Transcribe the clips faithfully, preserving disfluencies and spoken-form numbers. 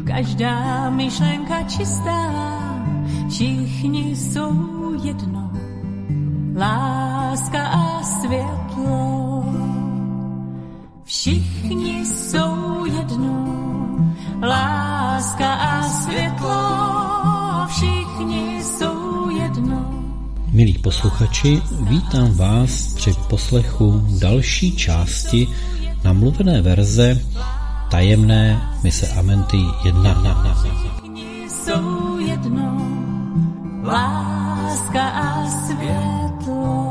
každá myšlenka čistá, všichni jsou jedno, láska a světlo. Všichni jsou jedno, láska a světlo, všichni jsou jedno. Milí posluchači, vítám vás při poslechu další části namluvené verze tajemné mise Amenty jedna. Všichni jsou jedno, láska a světlo.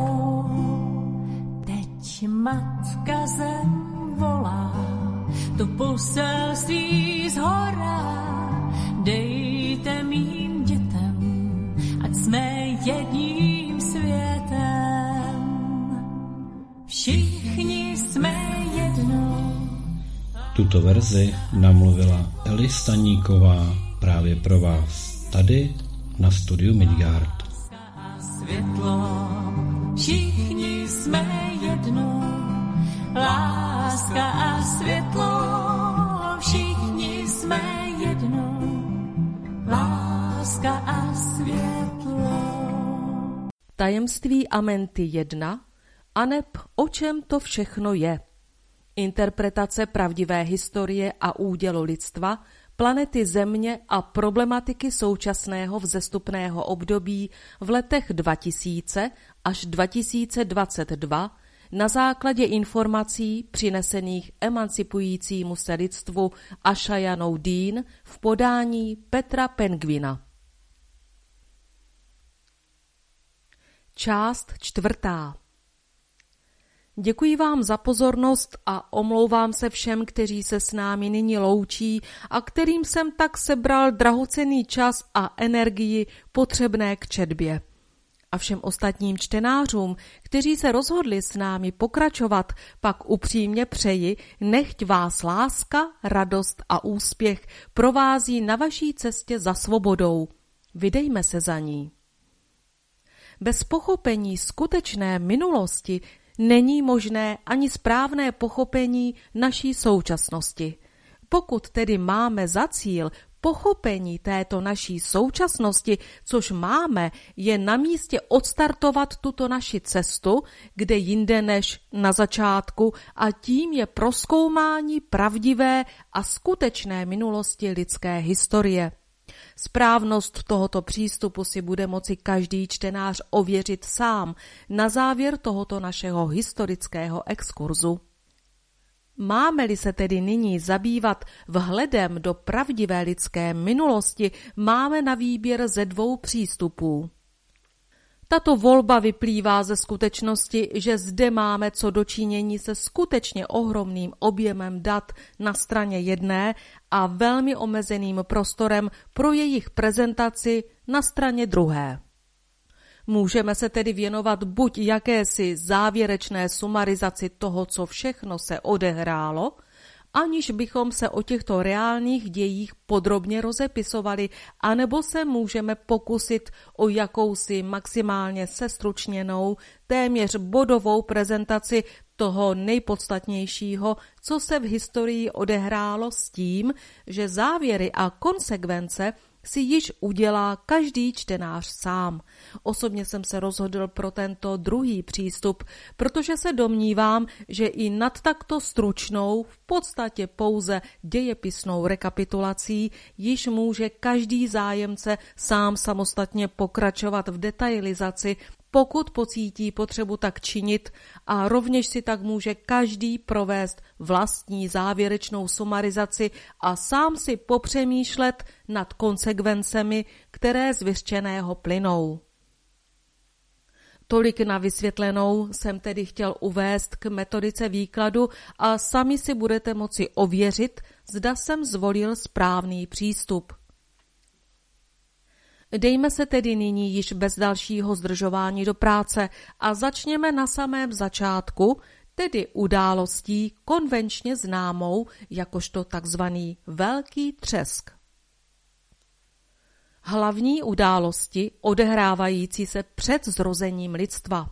Teď matka zem volá, to poselství zhora. Dejte mým dětem, ať jsme jedním světem. Všichni jsme jedno. Tuto verzi namluvila Eli Staníková právě pro vás tady na studiu Midgard. Světlo, všichni jsme jedno, láska a světlo, všichni jsme jedno, láska a světlo. Tajemství Amenty jedna, aneb o čem to všechno je. Interpretace pravdivé historie a údělu lidstva, planety Země a problematiky současného vzestupného období v letech dva tisíce až dva tisíce dvacet dva na základě informací přinesených emancipujícímu se lidstvu Ashajanou Dean v podání Petra Penguina. Část čtvrtá. Děkuji vám za pozornost a omlouvám se všem, kteří se s námi nyní loučí a kterým jsem tak sebral drahocenný čas a energii potřebné k četbě. A všem ostatním čtenářům, kteří se rozhodli s námi pokračovat, pak upřímně přeji, nechť vás láska, radost a úspěch provází na vaší cestě za svobodou. Vydejme se za ní. Bez pochopení skutečné minulosti není možné ani správné pochopení naší současnosti. Pokud tedy máme za cíl pochopení této naší současnosti, což máme, je na místě odstartovat tuto naši cestu, kde jinde než na začátku, a tím je prozkoumání pravdivé a skutečné minulosti lidské historie. Správnost tohoto přístupu si bude moci každý čtenář ověřit sám na závěr tohoto našeho historického exkurzu. Máme-li se tedy nyní zabývat vhledem do pravdivé lidské minulosti, máme na výběr ze dvou přístupů. Tato volba vyplývá ze skutečnosti, že zde máme co dočinění se skutečně ohromným objemem dat na straně jedné a velmi omezeným prostorem pro jejich prezentaci na straně druhé. Můžeme se tedy věnovat buď jakési závěrečné sumarizaci toho, co všechno se odehrálo, aniž bychom se o těchto reálných dějích podrobně rozepisovali, anebo se můžeme pokusit o jakousi maximálně sestručněnou, téměř bodovou prezentaci toho nejpodstatnějšího, co se v historii odehrálo, s tím, že závěry a konsekvence si již udělá každý čtenář sám. Osobně jsem se rozhodl pro tento druhý přístup, protože se domnívám, že i nad takto stručnou, v podstatě pouze dějepisnou rekapitulací již může každý zájemce sám samostatně pokračovat v detailizaci, pokud pocítí potřebu tak činit, a rovněž si tak může každý provést vlastní závěrečnou sumarizaci a sám si popřemýšlet nad konsekvencemi, které z vyřčeného plynou. Tolik na vysvětlenou jsem tedy chtěl uvést k metodice výkladu a sami si budete moci ověřit, zda jsem zvolil správný přístup. Dejme se tedy nyní již bez dalšího zdržování do práce a začněme na samém začátku, tedy událostí konvenčně známou jakožto takzvaný Velký třesk. Hlavní události odehrávající se před zrozením lidstva.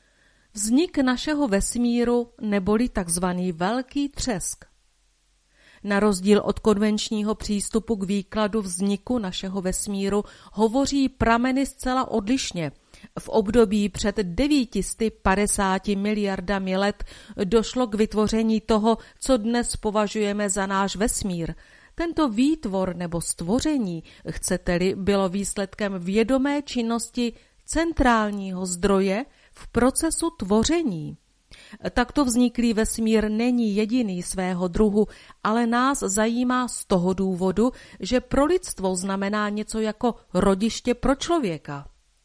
Vznik našeho vesmíru neboli takzvaný Velký třesk. Na rozdíl od konvenčního přístupu k výkladu vzniku našeho vesmíru hovoří prameny zcela odlišně. V období před devět set padesáti miliardami let došlo k vytvoření toho, co dnes považujeme za náš vesmír. Tento výtvor nebo stvoření, chcete-li, bylo výsledkem vědomé činnosti centrálního zdroje v procesu tvoření. Takto vzniklý vesmír není jediný svého druhu, ale nás zajímá z toho důvodu, že pro lidstvo znamená něco jako rodiště pro člověka.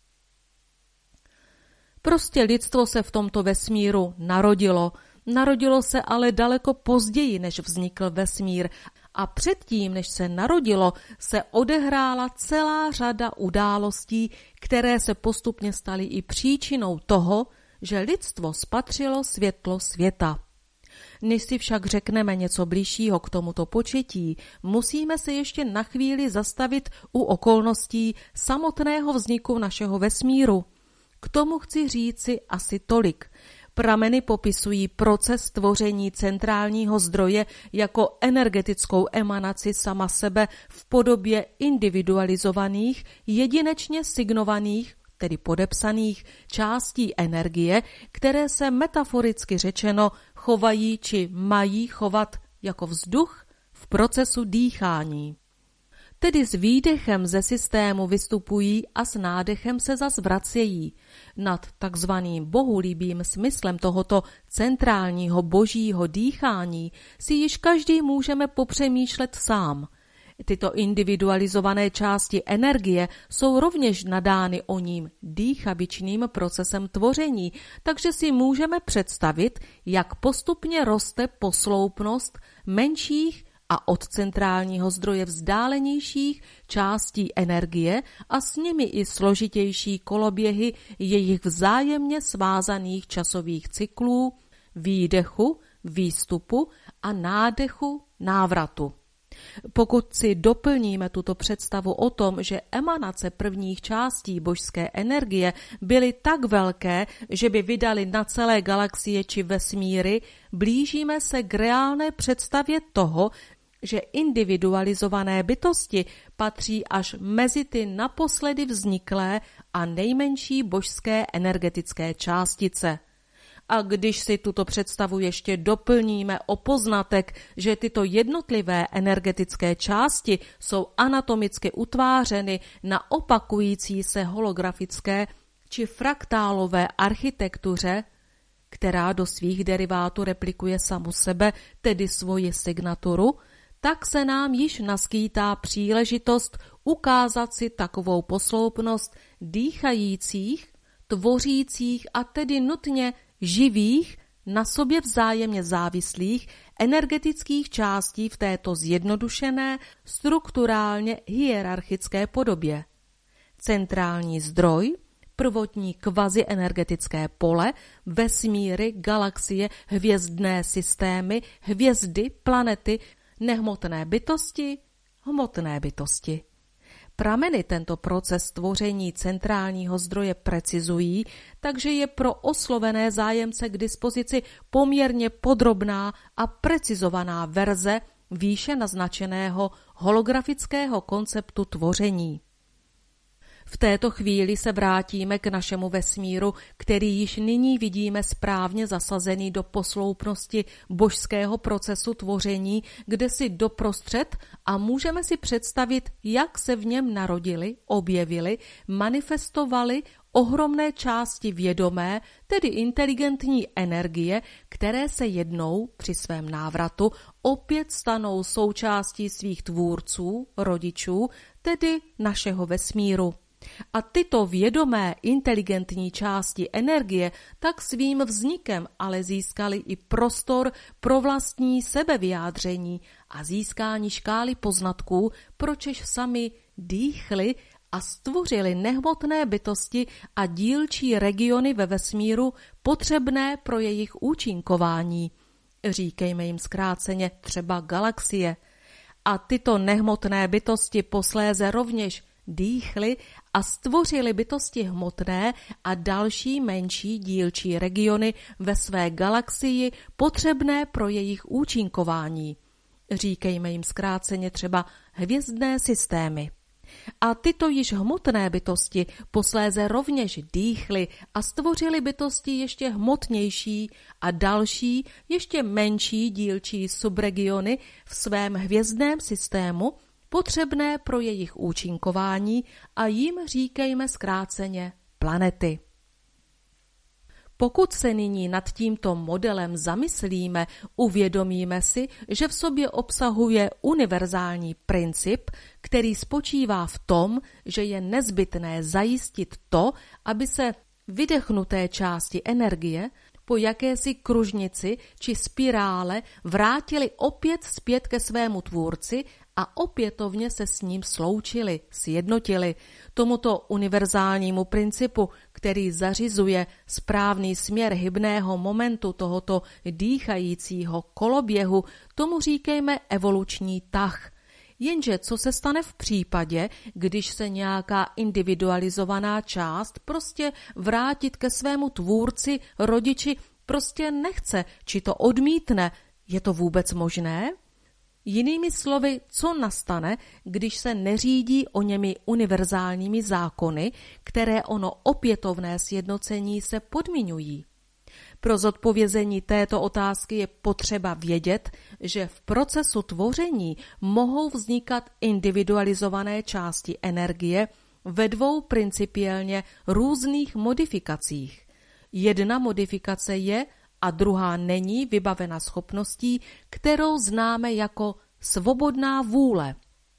Prostě lidstvo se v tomto vesmíru narodilo. Narodilo se ale daleko později, než vznikl vesmír. A předtím, než se narodilo, se odehrála celá řada událostí, které se postupně staly i příčinou toho, že lidstvo spatřilo světlo světa. Než si však řekneme něco bližšího k tomuto početí, musíme se ještě na chvíli zastavit u okolností samotného vzniku našeho vesmíru. K tomu chci říci asi tolik. Prameny popisují proces tvoření centrálního zdroje jako energetickou emanaci sama sebe v podobě individualizovaných, jedinečně signovaných, tedy podepsaných částí energie, které se metaforicky řečeno chovají či mají chovat jako vzduch v procesu dýchání. Tedy s výdechem ze systému vystupují a s nádechem se zas vracejí. Nad takzvaným bohulibým smyslem tohoto centrálního božího dýchání si již každý můžeme popřemýšlet sám. Tyto individualizované části energie jsou rovněž nadány o ním dýchavičným procesem tvoření, takže si můžeme představit, jak postupně roste posloupnost menších a od centrálního zdroje vzdálenějších částí energie a s nimi i složitější koloběhy jejich vzájemně svázaných časových cyklů, výdechu, výstupu a nádechu, návratu. Pokud si doplníme tuto představu o tom, že emanace prvních částí božské energie byly tak velké, že by vydaly na celé galaxie či vesmíry, blížíme se k reálné představě toho, že individualizované bytosti patří až mezi ty naposledy vzniklé a nejmenší božské energetické částice. A když si tuto představu ještě doplníme o poznatek, že tyto jednotlivé energetické části jsou anatomicky utvářeny na opakující se holografické či fraktálové architektuře, která do svých derivátů replikuje samu sebe, tedy svoji signaturu, tak se nám již naskýtá příležitost ukázat si takovou posloupnost dýchajících, tvořících a tedy nutně živých, na sobě vzájemně závislých energetických částí v této zjednodušené, strukturálně hierarchické podobě. Centrální zdroj, prvotní kvazienergetické pole, vesmíry, galaxie, hvězdné systémy, hvězdy, planety, nehmotné bytosti, hmotné bytosti. Prameny tento proces tvoření centrálního zdroje precizují, takže je pro oslovené zájemce k dispozici poměrně podrobná a precizovaná verze výše naznačeného holografického konceptu tvoření. V této chvíli se vrátíme k našemu vesmíru, který již nyní vidíme správně zasazený do posloupnosti božského procesu tvoření, kde si doprostřed a můžeme si představit, jak se v něm narodili, objevili, manifestovali ohromné části vědomé, tedy inteligentní energie, které se jednou při svém návratu opět stanou součástí svých tvůrců, rodičů, tedy našeho vesmíru. A tyto vědomé inteligentní části energie tak svým vznikem ale získaly i prostor pro vlastní sebevyjádření a získání škály poznatků, pročež sami dýchli a stvořili nehmotné bytosti a dílčí regiony ve vesmíru potřebné pro jejich účinkování. Říkejme jim zkráceně třeba galaxie. A tyto nehmotné bytosti posléze rovněž dýchli a stvořili bytosti hmotné a další menší dílčí regiony ve své galaxii potřebné pro jejich účinkování. říkejme jim zkráceně třeba hvězdné systémy. A tyto již hmotné bytosti posléze rovněž dýchly a stvořily bytosti ještě hmotnější a další, ještě menší dílčí subregiony v svém hvězdném systému, potřebné pro jejich účinkování, a jim říkejme zkráceně planety. Pokud se nyní nad tímto modelem zamyslíme, uvědomíme si, že v sobě obsahuje univerzální princip, který spočívá v tom, že je nezbytné zajistit to, aby se vydechnuté části energie po jakési kružnici či spirále vrátily opět zpět ke svému tvůrci a opětovně se s ním sloučili, sjednotili. Tomuto univerzálnímu principu, který zařizuje správný směr hybného momentu tohoto dýchajícího koloběhu, tomu říkejme evoluční tah. Jenže co se stane v případě, když se nějaká individualizovaná část prostě vrátit ke svému tvůrci, rodiči prostě nechce, či to odmítne? Je to vůbec možné? Jinými slovy, co nastane, když se neřídí o němi univerzálními zákony, které ono opětovné sjednocení se podmiňují? Pro zodpovězení této otázky je potřeba vědět, že v procesu tvoření mohou vznikat individualizované části energie ve dvou principiálně různých modifikacích. Jedna modifikace je a druhá není vybavena schopností, kterou známe jako svobodná vůle.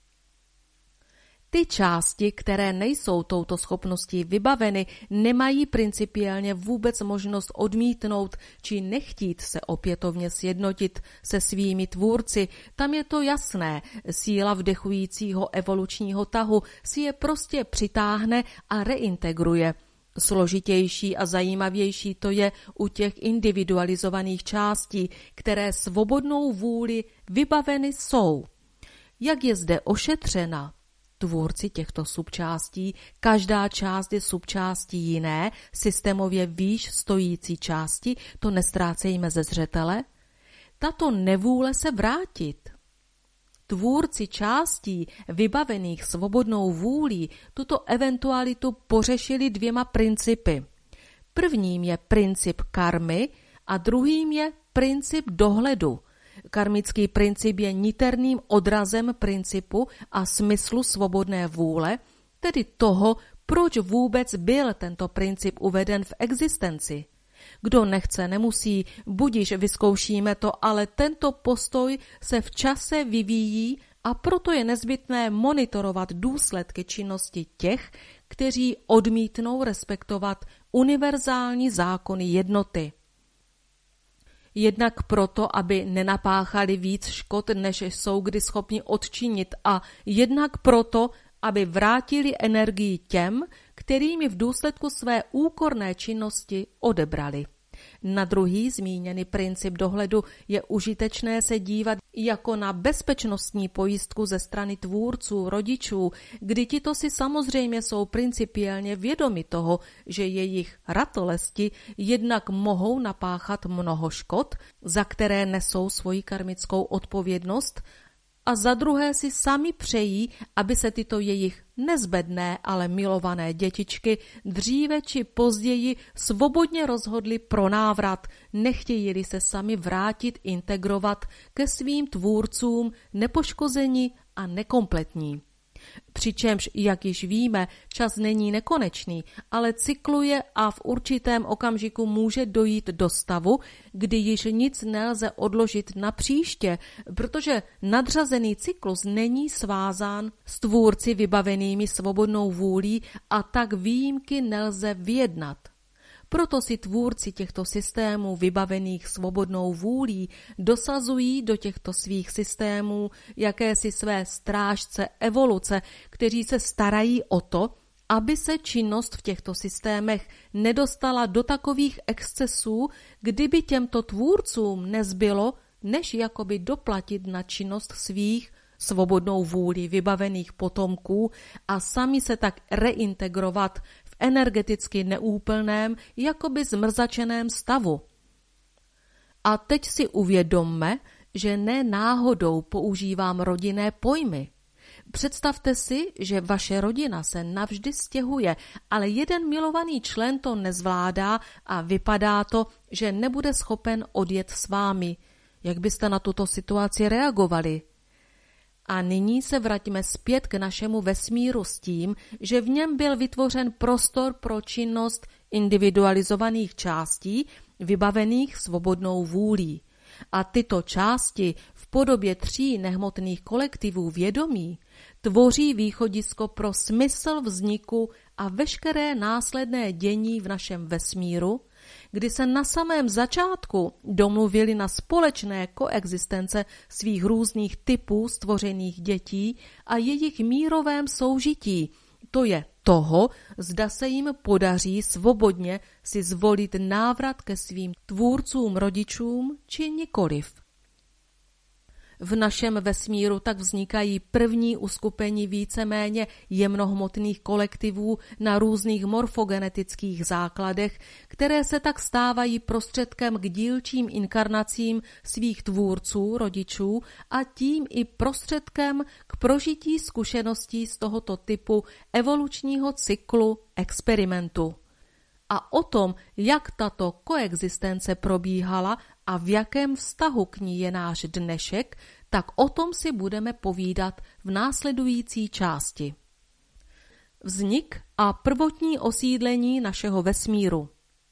Ty části, které nejsou touto schopností vybaveny, nemají principiálně vůbec možnost odmítnout či nechtít se opětovně sjednotit se svými tvůrci. Tam je to jasné, síla vdechujícího evolučního tahu si je prostě přitáhne a reintegruje. Složitější a zajímavější to je u těch individualizovaných částí, které svobodnou vůli vybaveny jsou. Jak je zde ošetřena tvůrci těchto subčástí, každá část je subčástí jiné, systémově výš stojící části, to nestrácejme ze zřetele. Tato nevůle se vrátit. Tvůrci částí vybavených svobodnou vůlí tuto eventualitu pořešili dvěma principy. Prvním je princip karmy a druhým je princip dohledu. Karmický princip je niterným odrazem principu a smyslu svobodné vůle, tedy toho, proč vůbec byl tento princip uveden v existenci. Kdo nechce, nemusí, budiž vyzkoušíme to, ale tento postoj se v čase vyvíjí a proto je nezbytné monitorovat důsledky činnosti těch, kteří odmítnou respektovat univerzální zákony jednoty. Jednak proto, aby nenapáchali víc škod, než jsou kdy schopni odčinit, a jednak proto, aby vrátili energii těm, kterými v důsledku své úkorné činnosti odebrali. Na druhý zmíněný princip dohledu je užitečné se dívat jako na bezpečnostní pojistku ze strany tvůrců, rodičů, kdy tito si samozřejmě jsou principiálně vědomi toho, že jejich ratolesti jednak mohou napáchat mnoho škod, za které nesou svoji karmickou odpovědnost, a za druhé si sami přejí, aby se tyto jejich nezbedné, ale milované dětičky dříve či později svobodně rozhodly pro návrat, nechtějí-li se sami vrátit, integrovat ke svým tvůrcům nepoškození a nekompletní. Přičemž, jak již víme, čas není nekonečný, ale cykluje a v určitém okamžiku může dojít do stavu, kdy již nic nelze odložit na příště, protože nadřazený cyklus není svázán s tvůrci vybavenými svobodnou vůlí a tak výjimky nelze vyjednat. Proto si tvůrci těchto systémů vybavených svobodnou vůlí dosazují do těchto svých systémů jakési své strážce evoluce, kteří se starají o to, aby se činnost v těchto systémech nedostala do takových excesů, kdyby těmto tvůrcům nezbylo, než jakoby doplatit na činnost svých svobodnou vůli vybavených potomků a sami se tak reintegrovat v energeticky neúplném, jakoby zmrzačeném stavu. A teď si uvědomme, že ne náhodou používám rodinné pojmy. Představte si, že vaše rodina se navždy stěhuje, ale jeden milovaný člen to nezvládá a vypadá to, že nebude schopen odjet s vámi. Jak byste na tuto situaci reagovali? A nyní se vraťme zpět k našemu vesmíru s tím, že v něm byl vytvořen prostor pro činnost individualizovaných částí, vybavených svobodnou vůlí. A tyto části v podobě tří nehmotných kolektivů vědomí tvoří východisko pro smysl vzniku a veškeré následné dění v našem vesmíru, kdy se na samém začátku domluvili na společné koexistence svých různých typů stvořených dětí a jejich mírovém soužití, to je toho, zda se jim podaří svobodně si zvolit návrat ke svým tvůrcům rodičům či nikoliv. V našem vesmíru tak vznikají první uskupení víceméně jemnohmotných kolektivů na různých morfogenetických základech, které se tak stávají prostředkem k dílčím inkarnacím svých tvůrců, rodičů a tím i prostředkem k prožití zkušeností z tohoto typu evolučního cyklu experimentu. A o tom, jak tato koexistence probíhala a v jakém vztahu k ní je náš dnešek, tak o tom si budeme povídat v následující části. Vznik a prvotní osídlení našeho vesmíru.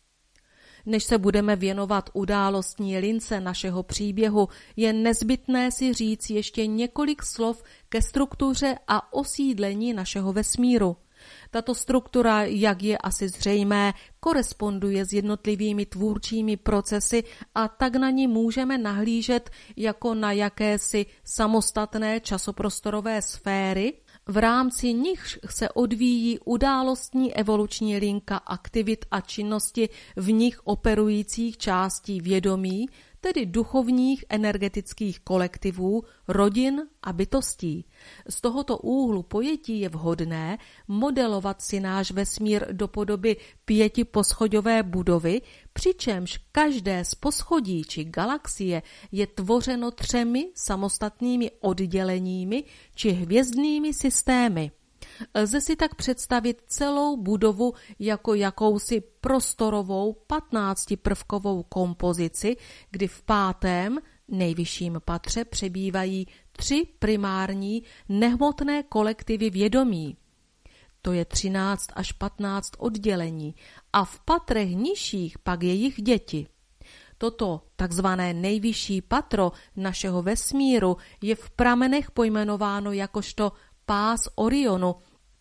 Než se budeme věnovat událostní lince našeho příběhu, je nezbytné si říct ještě několik slov ke struktuře a osídlení našeho vesmíru. Tato struktura, jak je asi zřejmé, koresponduje s jednotlivými tvůrčími procesy a tak na ní můžeme nahlížet jako na jakési samostatné časoprostorové sféry, v rámci nichž se odvíjí událostní evoluční linka aktivit a činnosti v nich operujících částí vědomí, tedy duchovních energetických kolektivů, rodin a bytostí. Z tohoto úhlu pojetí je vhodné modelovat si náš vesmír do podoby pětiposchodové budovy, přičemž každé z poschodí či galaxie je tvořeno třemi samostatnými odděleními či hvězdnými systémy. Lze si tak představit celou budovu jako jakousi prostorovou patnáctiprvkovou kompozici, kdy v pátém, nejvyšším patře přebývají tři primární nehmotné kolektivy vědomí. To je třináct až patnáct oddělení a v patrech nižších pak jejich děti. Toto takzvané nejvyšší patro našeho vesmíru je v pramenech pojmenováno jakožto pás Orionu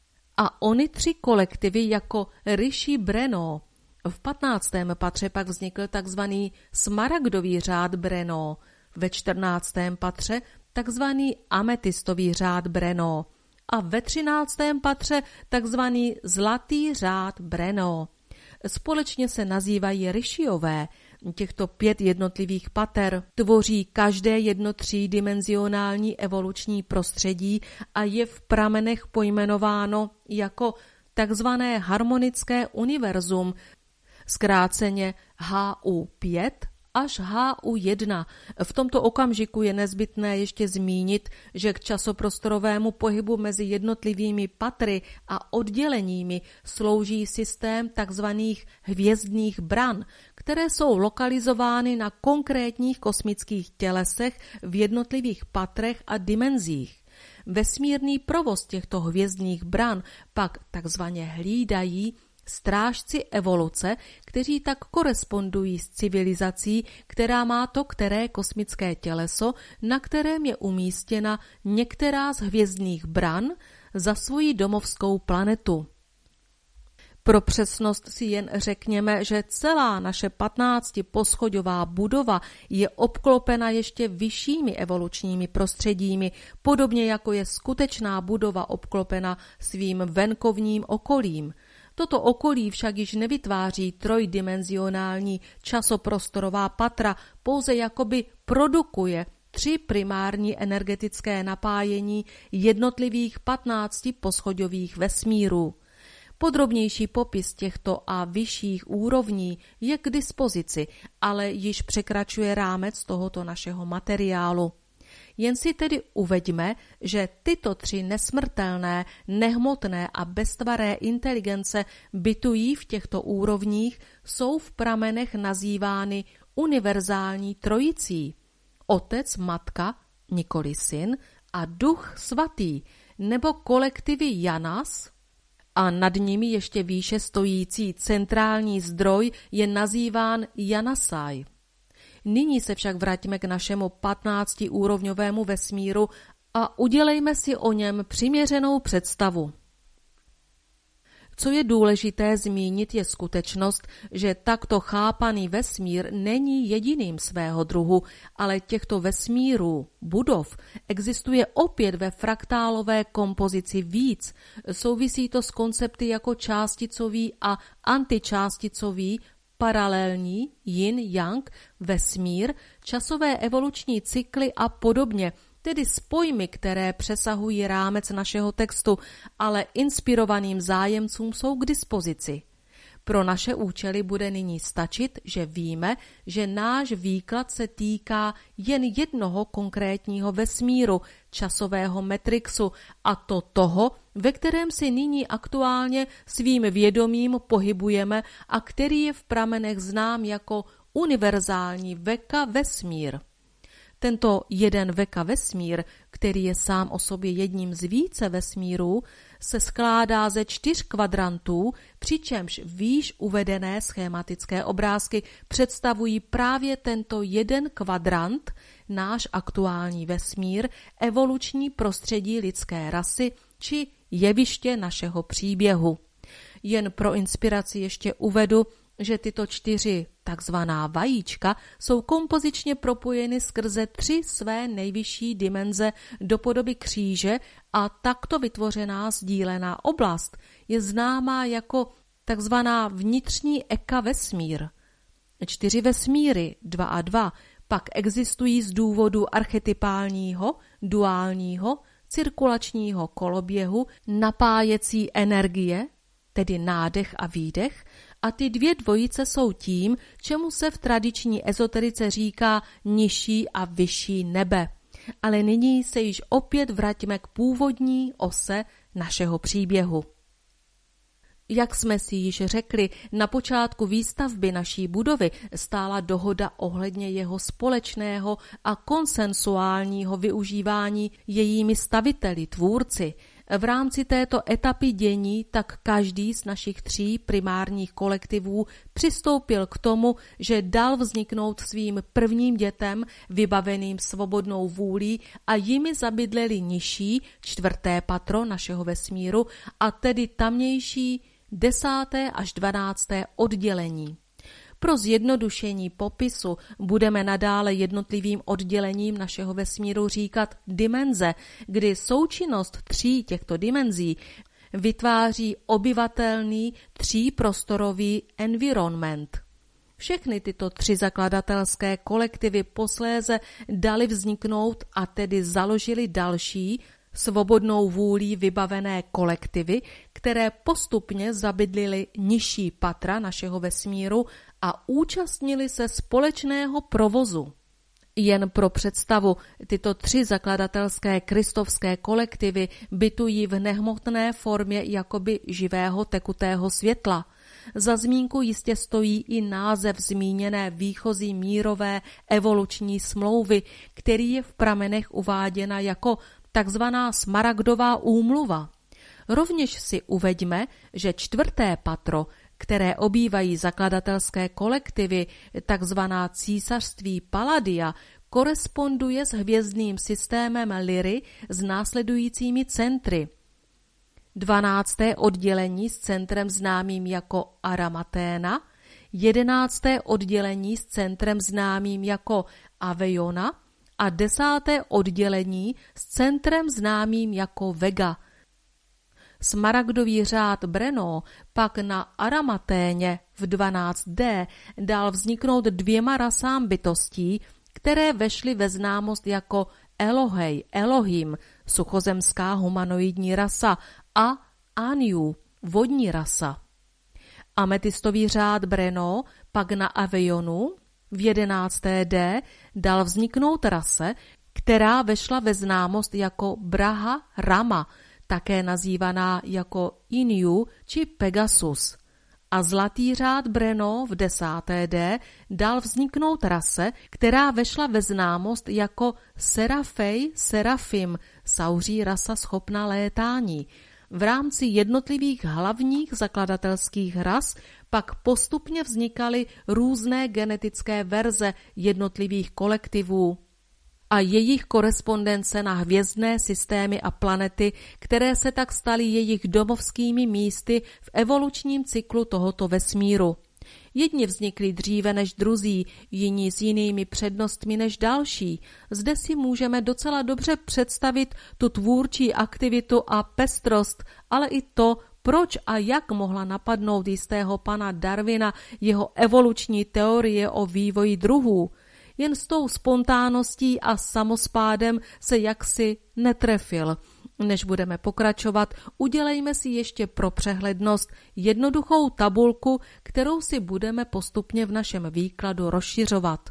a ony tři kolektivy jako Rishi Breno. V patnáctém patře pak vznikl takzvaný smaragdový řád Breno, ve čtrnáctém patře takzvaný ametistový řád Breno a ve třináctém patře takzvaný zlatý řád Breno. Společně se nazývají Rishiové. Těchto pět jednotlivých pater tvoří každé jedno třídimenzionální evoluční prostředí a je v pramenech pojmenováno jako takzvané harmonické univerzum, zkráceně H U pět až H U jedna. V tomto okamžiku je nezbytné ještě zmínit, že k časoprostorovému pohybu mezi jednotlivými patry a odděleními slouží systém takzvaných hvězdných bran, které jsou lokalizovány na konkrétních kosmických tělesech v jednotlivých patrech a dimenzích. Vesmírný provoz těchto hvězdných bran pak takzvaně hlídají strážci evoluce, kteří tak korespondují s civilizací, která má to které kosmické těleso, na kterém je umístěna některá z hvězdných bran za svoji domovskou planetu. Pro přesnost si jen řekněme, že celá naše patnáctiposchodová budova je obklopena ještě vyššími evolučními prostředími, podobně jako je skutečná budova obklopena svým venkovním okolím. Toto okolí však již nevytváří trojdimenzionální časoprostorová patra, pouze jakoby produkuje tři primární energetické napájení jednotlivých patnácti poschodových vesmírů. Podrobnější popis těchto a vyšších úrovní je k dispozici, ale již překračuje rámec tohoto našeho materiálu. Jen si tedy uveďme, že tyto tři nesmrtelné, nehmotné a beztvaré inteligence bytují v těchto úrovních, jsou v pramenech nazývány univerzální trojicí. Otec, matka, nikoli syn, a duch svatý, nebo kolektivy Janas, a nad nimi ještě výše stojící centrální zdroj je nazýván Janasaj. Nyní se však vraťme k našemu patnáctiúrovňovému vesmíru a udělejme si o něm přiměřenou představu. Co je důležité zmínit, je skutečnost, že takto chápaný vesmír není jediným svého druhu, ale těchto vesmírů, budov, existuje opět ve fraktálové kompozici víc. Souvisí to s koncepty jako částicový a antičásticový, paralelní, yin-yang, vesmír, časové evoluční cykly a podobně, tedy s pojmy, které přesahují rámec našeho textu, ale inspirovaným zájemcům jsou k dispozici. Pro naše účely bude nyní stačit, že víme, že náš výklad se týká jen jednoho konkrétního vesmíru, časového metrixu, a to toho, ve kterém si nyní aktuálně svým vědomím pohybujeme a který je v pramenech znám jako univerzální veka vesmír. Tento jeden veka vesmír, který je sám o sobě jedním z více vesmírů, se skládá ze čtyř kvadrantů, přičemž výš uvedené schématické obrázky představují právě tento jeden kvadrant, náš aktuální vesmír, evoluční prostředí lidské rasy či jeviště našeho příběhu. Jen pro inspiraci ještě uvedu, že tyto čtyři takzvaná vajíčka jsou kompozičně propojeny skrze tři své nejvyšší dimenze do podoby kříže a takto vytvořená sdílená oblast je známá jako takzvaná vnitřní eka vesmír. Čtyři vesmíry, dva a dva, pak existují z důvodu archetypálního, duálního, cirkulačního koloběhu, napájecí energie, tedy nádech a výdech, a ty dvě dvojice jsou tím, čemu se v tradiční ezoterice říká nižší a vyšší nebe. Ale nyní se již opět vraťme k původní ose našeho příběhu. Jak jsme si již řekli, na počátku výstavby naší budovy stála dohoda ohledně jeho společného a konsensuálního využívání jejími staviteli, tvůrci. V rámci této etapy dění tak každý z našich tří primárních kolektivů přistoupil k tomu, že dal vzniknout svým prvním dětem vybaveným svobodnou vůlí a jimi zabydleli nižší, čtvrté patro našeho vesmíru, a tedy tamnější desáté až dvanácté oddělení. Pro zjednodušení popisu budeme nadále jednotlivým oddělením našeho vesmíru říkat dimenze, kdy součinnost tří těchto dimenzí vytváří obyvatelný tříprostorový environment. Všechny tyto tři zakladatelské kolektivy posléze dali vzniknout a tedy založili další, svobodnou vůlí vybavené kolektivy, které postupně zabydlily nižší patra našeho vesmíru a účastnili se společného provozu. Jen pro představu, tyto tři zakladatelské kristovské kolektivy bytují v nehmotné formě jakoby živého tekutého světla. Za zmínku jistě stojí i název zmíněné výchozí mírové evoluční smlouvy, který je v pramenech uváděna jako takzvaná Smaragdová úmluva. Rovněž si uveďme, že čtvrté patro, které obývají zakladatelské kolektivy, takzvaná císařství Palladia, koresponduje s hvězdným systémem Lyry s následujícími centry. dvanácté oddělení s centrem známým jako Aramaténa, jedenácté oddělení s centrem známým jako Avejona a desáté oddělení s centrem známým jako Vega. Smaragdový řád Brno pak na Aramaténě v dvanáct dé dal vzniknout dvěma rasám bytostí, které vešly ve známost jako Elohej, Elohim, suchozemská humanoidní rasa, a Aniu, vodní rasa. Ametistový řád Brno pak na Avionu v jedenácté dé dal vzniknout rase, která vešla ve známost jako Braha Rama, také nazývaná jako Inu či Pegasus. A zlatý řád Brno v desáté dé dal vzniknout rase, která vešla ve známost jako Serafej Serafim, sauří rasa schopná létání. V rámci jednotlivých hlavních zakladatelských ras pak postupně vznikaly různé genetické verze jednotlivých kolektivů a jejich korespondence na hvězdné systémy a planety, které se tak staly jejich domovskými místy v evolučním cyklu tohoto vesmíru. Jedni vznikli dříve než druzí, jiní s jinými přednostmi než další. Zde si můžeme docela dobře představit tu tvůrčí aktivitu a pestrost, ale i to, proč a jak mohla napadnout jistého pana Darwina jeho evoluční teorie o vývoji druhů. Jen s tou spontánností a samospádem se jaksi netrefil. Než budeme pokračovat, udělejme si ještě pro přehlednost jednoduchou tabulku, kterou si budeme postupně v našem výkladu rozšiřovat.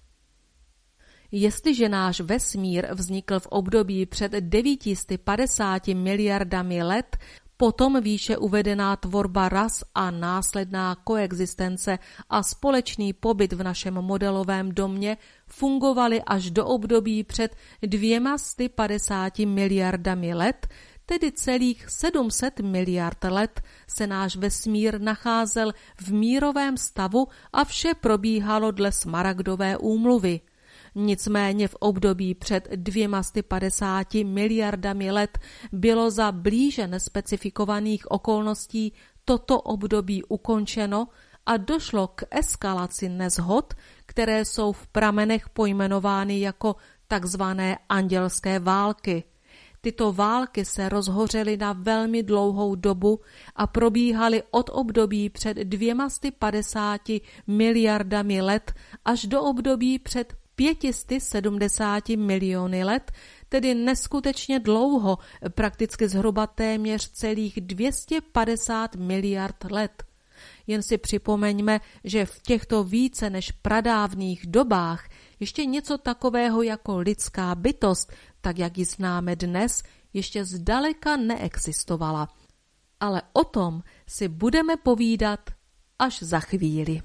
Jestliže náš vesmír vznikl v období před devět set padesáti miliardami let, potom výše uvedená tvorba ras a následná koexistence a společný pobyt v našem modelovém domě fungovaly až do období před dvěma sty padesáti miliardami let, tedy celých sedm set miliard let se náš vesmír nacházel v mírovém stavu a vše probíhalo dle Smaragdové úmluvy. Nicméně v období před dvěma sty padesáti miliardami let bylo za blíže nespecifikovaných okolností toto období ukončeno a došlo k eskalaci neshod, které jsou v pramenech pojmenovány jako takzvané andělské války. Tyto války se rozhořely na velmi dlouhou dobu a probíhaly od období před dvěma sty padesáti miliardami let až do období před pětisty sedmdesáti miliony let, tedy neskutečně dlouho, prakticky zhruba téměř celých dvě stě padesát miliard let. Jen si připomeňme, že v těchto více než pradávných dobách ještě něco takového jako lidská bytost, tak jak ji známe dnes, ještě zdaleka neexistovala. Ale o tom si budeme povídat až za chvíli.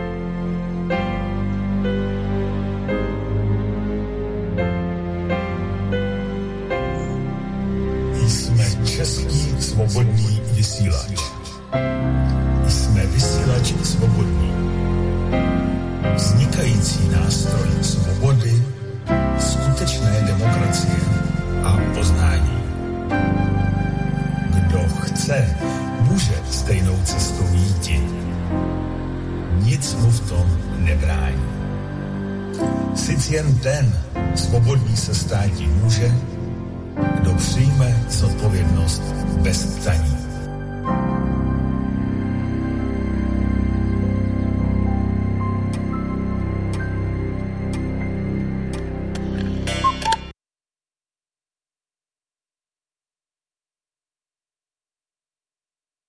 Jsme český svobodný vysílač. Jsme vysílač svobodný. Vznikající nástroj svobody, skutečné demokracie a poznání. Kdo chce, může stejnou cestou jít. Nic mu v tom nebrání. Sice jen ten svobodný se státi může, kdo přijme zodpovědnost bez ptaní.